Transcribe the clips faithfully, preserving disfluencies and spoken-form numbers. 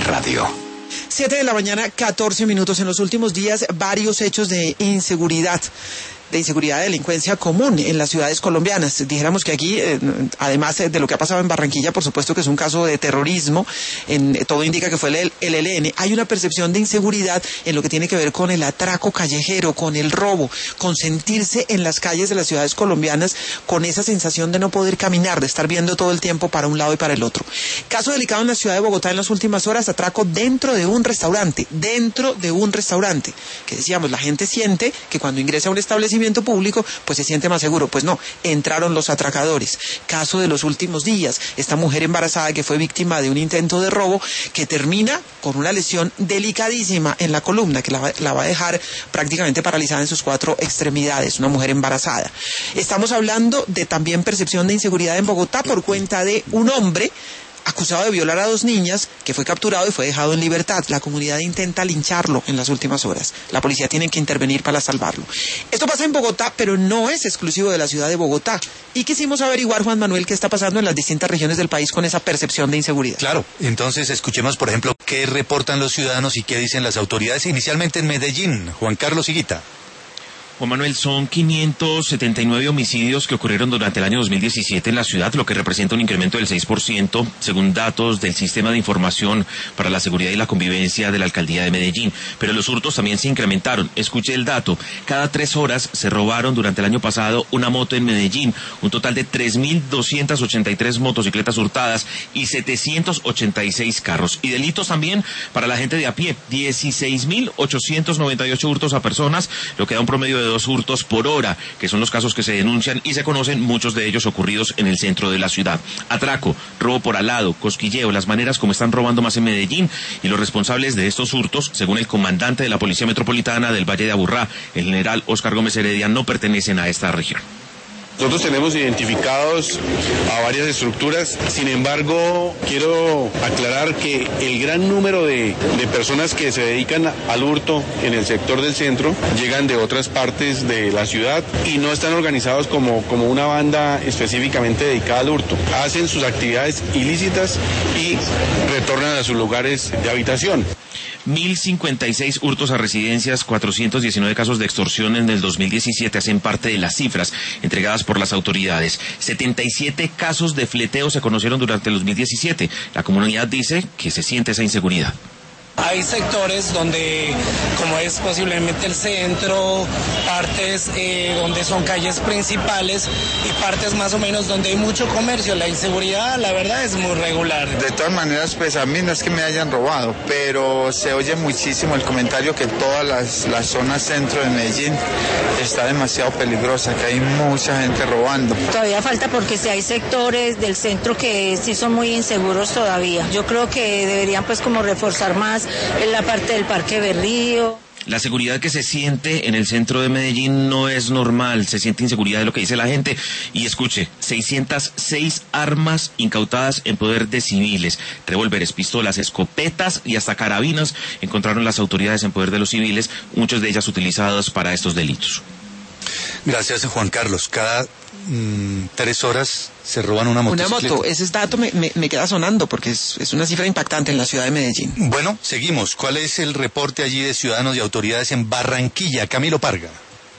Radio. Siete de la mañana, catorce minutos. En los últimos días, varios hechos de inseguridad. de inseguridad, de delincuencia común en las ciudades colombianas. Dijéramos que aquí, eh, además de lo que ha pasado en Barranquilla, por supuesto que es un caso de terrorismo, en, todo indica que fue el, el E L N, hay una percepción de inseguridad en lo que tiene que ver con el atraco callejero, con el robo, con sentirse en las calles de las ciudades colombianas con esa sensación de no poder caminar, de estar viendo todo el tiempo para un lado y para el otro. Caso delicado en la ciudad de Bogotá en las últimas horas, atraco dentro de un restaurante, dentro de un restaurante, que decíamos, la gente siente que cuando ingresa a un establecimiento público, pues se siente más seguro. Pues no, entraron los atracadores. Caso de los últimos días, esta mujer embarazada que fue víctima de un intento de robo que termina con una lesión delicadísima en la columna que la, la va a dejar prácticamente paralizada en sus cuatro extremidades, una mujer embarazada. Estamos hablando de también percepción de inseguridad en Bogotá por cuenta de un hombre acusado de violar a dos niñas, que fue capturado y fue dejado en libertad. La comunidad intenta lincharlo en las últimas horas. La policía tiene que intervenir para salvarlo. Esto pasa en Bogotá, pero no es exclusivo de la ciudad de Bogotá. Y quisimos averiguar, Juan Manuel, qué está pasando en las distintas regiones del país con esa percepción de inseguridad. Claro, entonces escuchemos, por ejemplo, qué reportan los ciudadanos y qué dicen las autoridades, inicialmente en Medellín. Juan Carlos Higuita. Juan Manuel, son quinientos setenta y nueve homicidios que ocurrieron durante el año dos mil diecisiete en la ciudad, lo que representa un incremento del seis por ciento, según datos del Sistema de Información para la Seguridad y la Convivencia de la Alcaldía de Medellín. Pero los hurtos también se incrementaron. Escuche el dato. Cada tres horas se robaron durante el año pasado una moto en Medellín, un total de tres mil doscientas ochenta y tres motocicletas hurtadas y setecientos ochenta y seis carros. Y delitos también para la gente de a pie, dieciséis mil ochocientos noventa y ocho hurtos a personas, lo que da un promedio de dos hurtos por hora, que son los casos que se denuncian y se conocen, muchos de ellos ocurridos en el centro de la ciudad. Atraco, robo por alado, cosquilleo, las maneras como están robando más en Medellín, y los responsables de estos hurtos, según el comandante de la Policía Metropolitana del Valle de Aburrá, el general Óscar Gómez Heredia, no pertenecen a esta región. Nosotros tenemos identificados a varias estructuras, sin embargo, quiero aclarar que el gran número de, de personas que se dedican al hurto en el sector del centro llegan de otras partes de la ciudad y no están organizados como, como una banda específicamente dedicada al hurto. Hacen sus actividades ilícitas y retornan a sus lugares de habitación. mil cincuenta y seis hurtos a residencias, cuatrocientos diecinueve casos de extorsión en el dos mil diecisiete hacen parte de las cifras entregadas por las autoridades. setenta y siete casos de fleteo se conocieron durante el dos mil diecisiete. La comunidad dice que se siente esa inseguridad. Hay sectores donde, como es posiblemente el centro, partes eh, donde son calles principales y partes más o menos donde hay mucho comercio. La inseguridad, la verdad, es muy regular. De todas maneras, pues a mí no es que me hayan robado, pero se oye muchísimo el comentario que toda las, la zona centro de Medellín está demasiado peligrosa, que hay mucha gente robando. Todavía falta porque si hay sectores del centro que sí son muy inseguros todavía. Yo creo que deberían pues como reforzar más en la parte del Parque Berrío. La seguridad que se siente en el centro de Medellín no es normal, se siente inseguridad de lo que dice la gente. Y escuche, seiscientas seis armas incautadas en poder de civiles, revólveres, pistolas, escopetas y hasta carabinas encontraron las autoridades en poder de los civiles, muchas de ellas utilizadas para estos delitos. Gracias, Juan Carlos. Cada mm, tres horas se roban una motocicleta. Una moto, ese dato me, me, me queda sonando porque es, es una cifra impactante en la ciudad de Medellín. Bueno, seguimos. ¿Cuál es el reporte allí de ciudadanos y autoridades en Barranquilla? Camilo Parga.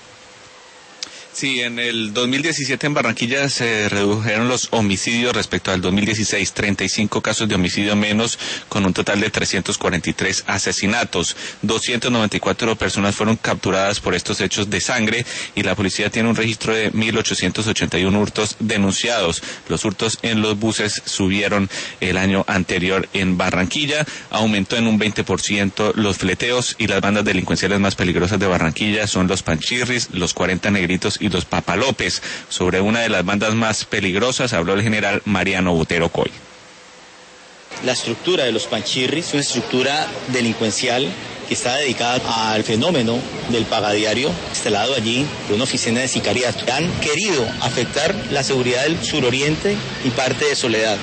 Sí, en el dos mil diecisiete en Barranquilla se redujeron los homicidios respecto al dos mil dieciséis, treinta y cinco casos de homicidio menos, con un total de trescientos cuarenta y tres asesinatos. doscientas noventa y cuatro personas fueron capturadas por estos hechos de sangre y la policía tiene un registro de mil ochocientos ochenta y uno hurtos denunciados. Los hurtos en los buses subieron el año anterior en Barranquilla, aumentó en un veinte por ciento los fleteos y las bandas delincuenciales más peligrosas de Barranquilla son los Panchirris, los cuarenta Negritos y los Papalópez. Sobre una de las bandas más peligrosas habló el general Mariano Botero Coy. La estructura de los Panchirris es una estructura delincuencial que está dedicada al fenómeno del pagadiario, instalado allí por una oficina de sicariato. Han querido afectar la seguridad del suroriente y parte de Soledad.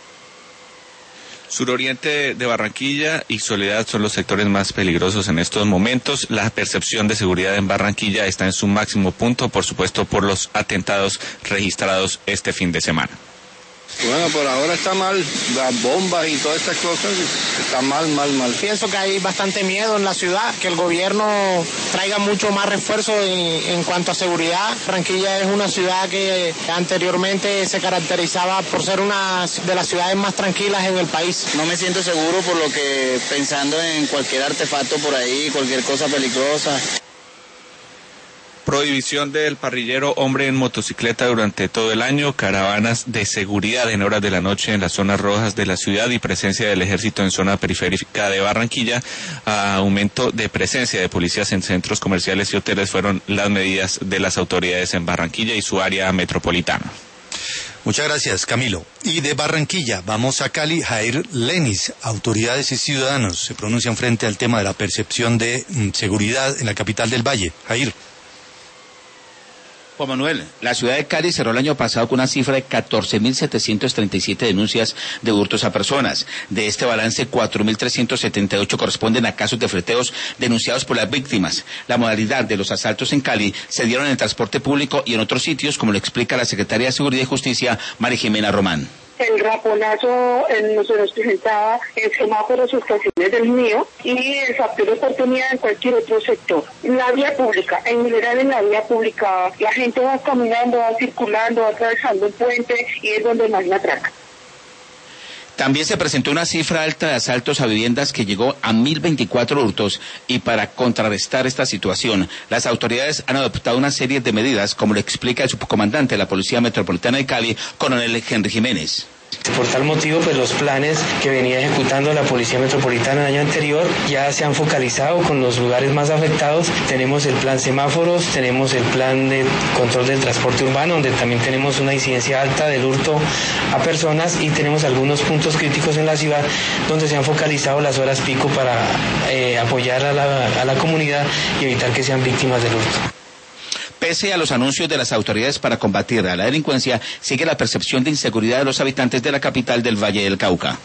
Suroriente de Barranquilla y Soledad son los sectores más peligrosos en estos momentos. La percepción de seguridad en Barranquilla está en su máximo punto, por supuesto, por los atentados registrados este fin de semana. Bueno, por ahora está mal, las bombas y todas estas cosas, está mal, mal, mal. Pienso que hay bastante miedo en la ciudad, que el gobierno traiga mucho más refuerzo en, en cuanto a seguridad. Barranquilla es una ciudad que anteriormente se caracterizaba por ser una de las ciudades más tranquilas en el país. No me siento seguro por lo que pensando en cualquier artefacto por ahí, cualquier cosa peligrosa. Prohibición del parrillero hombre en motocicleta durante todo el año, caravanas de seguridad en horas de la noche en las zonas rojas de la ciudad y presencia del ejército en zona periférica de Barranquilla. Aumento de presencia de policías en centros comerciales y hoteles fueron las medidas de las autoridades en Barranquilla y su área metropolitana. Muchas gracias, Camilo. Y de Barranquilla vamos a Cali. Jair Lenis, autoridades y ciudadanos se pronuncian frente al tema de la percepción de mm, seguridad en la capital del Valle. Jair. Juan Manuel, la ciudad de Cali cerró el año pasado con una cifra de catorce mil setecientos treinta y siete denuncias de hurtos a personas. De este balance, cuatro mil trescientos setenta y ocho corresponden a casos de fleteos denunciados por las víctimas. La modalidad de los asaltos en Cali se dieron en el transporte público y en otros sitios, como lo explica la secretaria de Seguridad y Justicia, María Jimena Román. El raponazo eh, nos, nos presentaba en semáforos o estaciones del mío y el factor de oportunidad en cualquier otro sector. En la vía pública, en general en la vía pública, la gente va caminando, va circulando, va atravesando el puente y es donde más la atraca. También se presentó una cifra alta de asaltos a viviendas que llegó a mil veinticuatro hurtos y para contrarrestar esta situación, las autoridades han adoptado una serie de medidas, como lo explica el subcomandante de la Policía Metropolitana de Cali, coronel Henry Jiménez. Por tal motivo, pues los planes que venía ejecutando la Policía Metropolitana el año anterior ya se han focalizado con los lugares más afectados. Tenemos el plan semáforos, tenemos el plan de control del transporte urbano, donde también tenemos una incidencia alta del hurto a personas y tenemos algunos puntos críticos en la ciudad donde se han focalizado las horas pico para eh, apoyar a la, a la comunidad y evitar que sean víctimas del hurto. Pese a los anuncios de las autoridades para combatir a la delincuencia, sigue la percepción de inseguridad de los habitantes de la capital del Valle del Cauca.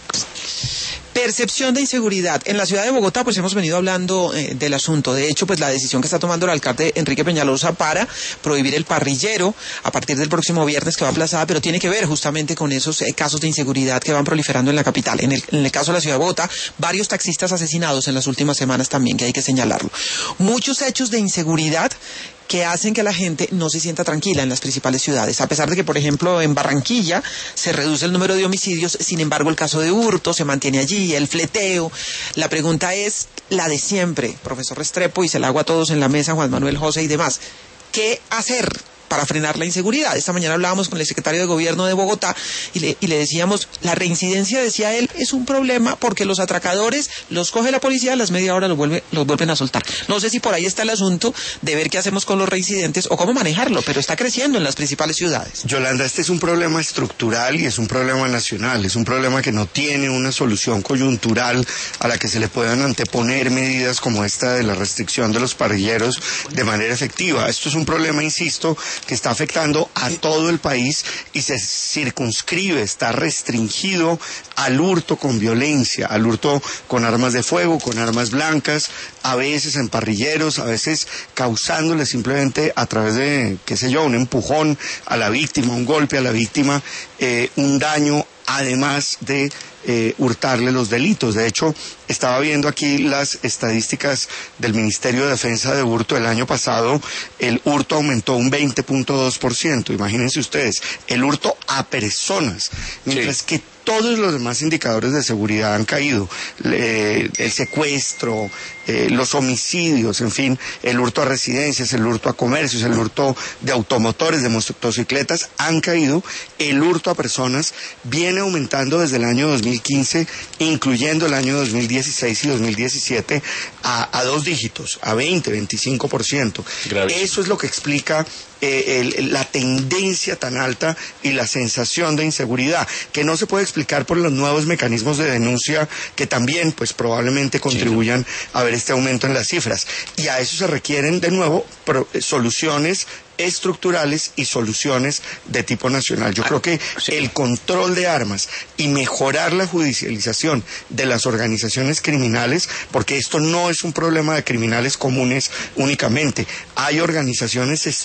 Percepción de inseguridad. En la ciudad de Bogotá, pues hemos venido hablando eh, del asunto. De hecho, pues la decisión que está tomando el alcalde Enrique Peñalosa para prohibir el parrillero a partir del próximo viernes, que va aplazada, pero tiene que ver justamente con esos eh, casos de inseguridad que van proliferando en la capital. En el, en el caso de la ciudad de Bogotá, varios taxistas asesinados en las últimas semanas también, que hay que señalarlo. Muchos hechos de inseguridad que hacen que la gente no se sienta tranquila en las principales ciudades. A pesar de que, por ejemplo, en Barranquilla se reduce el número de homicidios, sin embargo, el caso de hurto se mantiene allí, el fleteo. La pregunta es la de siempre, profesor Restrepo, y se la hago a todos en la mesa, Juan Manuel, José y demás. ¿Qué hacer para frenar la inseguridad? Esta mañana hablábamos con el secretario de Gobierno de Bogotá y le, y le decíamos, la reincidencia, decía él, es un problema porque los atracadores los coge la policía, a las media hora los, vuelve, los vuelven a soltar. No sé si por ahí está el asunto de ver qué hacemos con los reincidentes o cómo manejarlo, pero está creciendo en las principales ciudades. Yolanda, este es un problema estructural y es un problema nacional, es un problema que no tiene una solución coyuntural a la que se le puedan anteponer medidas como esta de la restricción de los parrilleros de manera efectiva. Esto es un problema, insisto, que está afectando a todo el país y se circunscribe, está restringido al hurto con violencia, al hurto con armas de fuego, con armas blancas, a veces en parrilleros, a veces causándole simplemente a través de, qué sé yo, un empujón a la víctima, un golpe a la víctima, eh, un daño, además de eh, hurtarle los delitos. De hecho, estaba viendo aquí las estadísticas del Ministerio de Defensa de hurto del año pasado. El hurto aumentó un veinte punto dos por ciento. Imagínense ustedes, el hurto a personas, mientras sí. que todos los demás indicadores de seguridad han caído. Eh, el secuestro, eh, los homicidios, en fin, el hurto a residencias, el hurto a comercios, el hurto de automotores, de motocicletas, han caído. El hurto a personas viene aumentando desde el año dos mil quince, incluyendo el año dos mil dieciséis y dos mil diecisiete, a, a dos dígitos, a veinte, veinticinco por ciento. Gravísimo. Eso es lo que explica Eh, el, la tendencia tan alta y la sensación de inseguridad, que no se puede explicar por los nuevos mecanismos de denuncia que también pues probablemente contribuyan sí. a ver este aumento en las cifras, y a eso se requieren de nuevo pro, eh, soluciones estructurales y soluciones de tipo nacional. Yo ah, creo que sí. el control de armas y mejorar la judicialización de las organizaciones criminales, porque esto no es un problema de criminales comunes únicamente, hay organizaciones estructurales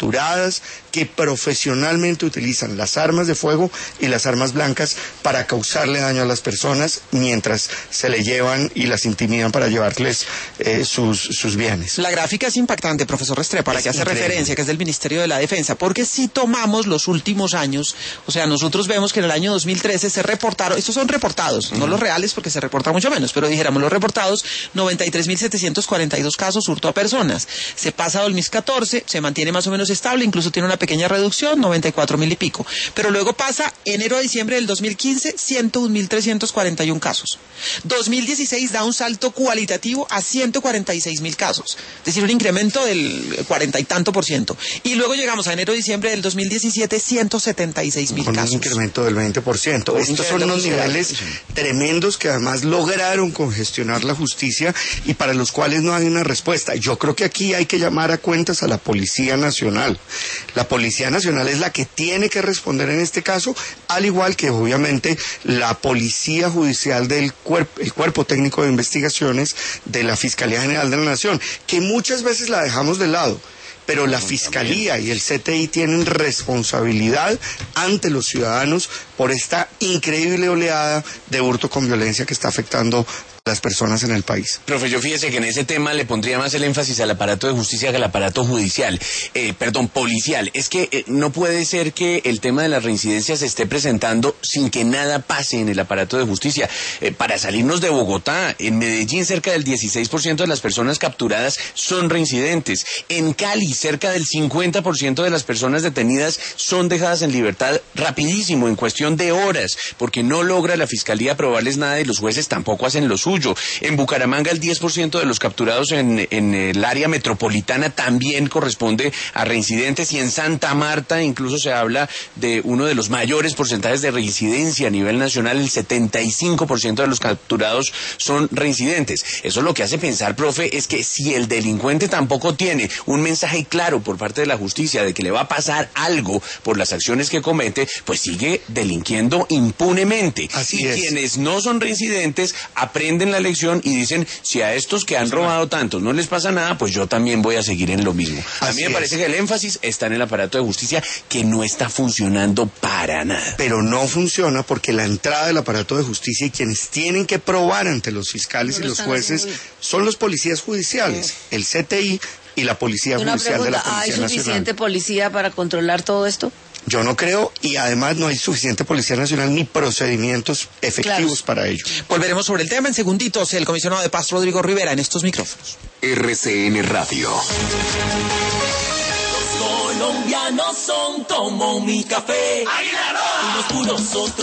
estructuradas que profesionalmente utilizan las armas de fuego y las armas blancas para causarle daño a las personas mientras se le llevan y las intimidan para llevarles eh, sus, sus bienes. La gráfica es impactante, profesor Restrepo, para que hace increíble. referencia, que es del Ministerio de la Defensa, porque si tomamos los últimos años, o sea, nosotros vemos que en el año dos mil trece se reportaron, estos son reportados, uh-huh. no los reales porque se reporta mucho menos, pero dijéramos los reportados, noventa y tres mil setecientos cuarenta y dos casos hurto a personas. Se pasa a dos mil catorce, se mantiene más o menos estable, incluso tiene una pequeña reducción, noventa y cuatro mil y pico. Pero luego pasa enero a diciembre del dos mil quince, ciento un mil trescientos cuarenta y uno casos. dos mil dieciséis da un salto cualitativo a ciento cuarenta y seis mil casos, es decir, un incremento del cuarenta y tanto por ciento. Y luego llegamos a enero a diciembre del dos mil diecisiete, ciento setenta y seis mil casos. Con un incremento del veinte por ciento. Estos son unos niveles sí. tremendos que además lograron congestionar la justicia y para los cuales no hay una respuesta. Yo creo que aquí hay que llamar a cuentas a la Policía Nacional. La Policía Nacional es la que tiene que responder en este caso, al igual que obviamente la Policía Judicial del cuerpo, el Cuerpo Técnico de Investigaciones de la Fiscalía General de la Nación, que muchas veces la dejamos de lado. Pero la Fiscalía y el C T I tienen responsabilidad ante los ciudadanos por esta increíble oleada de hurto con violencia que está afectando a las personas en el país. Profe, yo fíjese que en ese tema le pondría más el énfasis al aparato de justicia que al aparato judicial, eh, perdón, policial. Es que eh, no puede ser que el tema de las reincidencias se esté presentando sin que nada pase en el aparato de justicia. Eh, para salirnos de Bogotá, en Medellín cerca del dieciséis por ciento de las personas capturadas son reincidentes. En Cali cerca del cincuenta por ciento de las personas detenidas son dejadas en libertad rapidísimo, en cuestión de horas, porque no logra la Fiscalía probarles nada y los jueces tampoco hacen lo suyo. En Bucaramanga el diez por ciento de los capturados en, en el área metropolitana también corresponde a reincidentes y en Santa Marta incluso se habla de uno de los mayores porcentajes de reincidencia a nivel nacional, el setenta y cinco por ciento de los capturados son reincidentes. Eso lo que hace pensar, profe, es que si el delincuente tampoco tiene un mensaje claro por parte de la justicia de que le va a pasar algo por las acciones que comete, pues sigue delinquiendo impunemente. Así y es. Quienes no son reincidentes aprenden la lección y dicen, si a estos que han robado tantos no les pasa nada, pues yo también voy a seguir en lo mismo. A Así mí me es. parece que el énfasis está en el aparato de justicia, que no está funcionando para nada. Pero no funciona porque la entrada del aparato de justicia y quienes tienen que probar ante los fiscales no y los jueces haciendo. son los policías judiciales, sí. el C T I y la Policía Una Judicial pregunta, de la Policía ¿hay Nacional. suficiente policía para controlar todo esto? Yo no creo, y además no hay suficiente Policía Nacional ni procedimientos efectivos claro. para ello. Volveremos sobre el tema en segunditos. El comisionado de Paz, Rodrigo Rivera, en estos micrófonos. R C N Radio. Los colombianos son como mi café. Unos puros, otros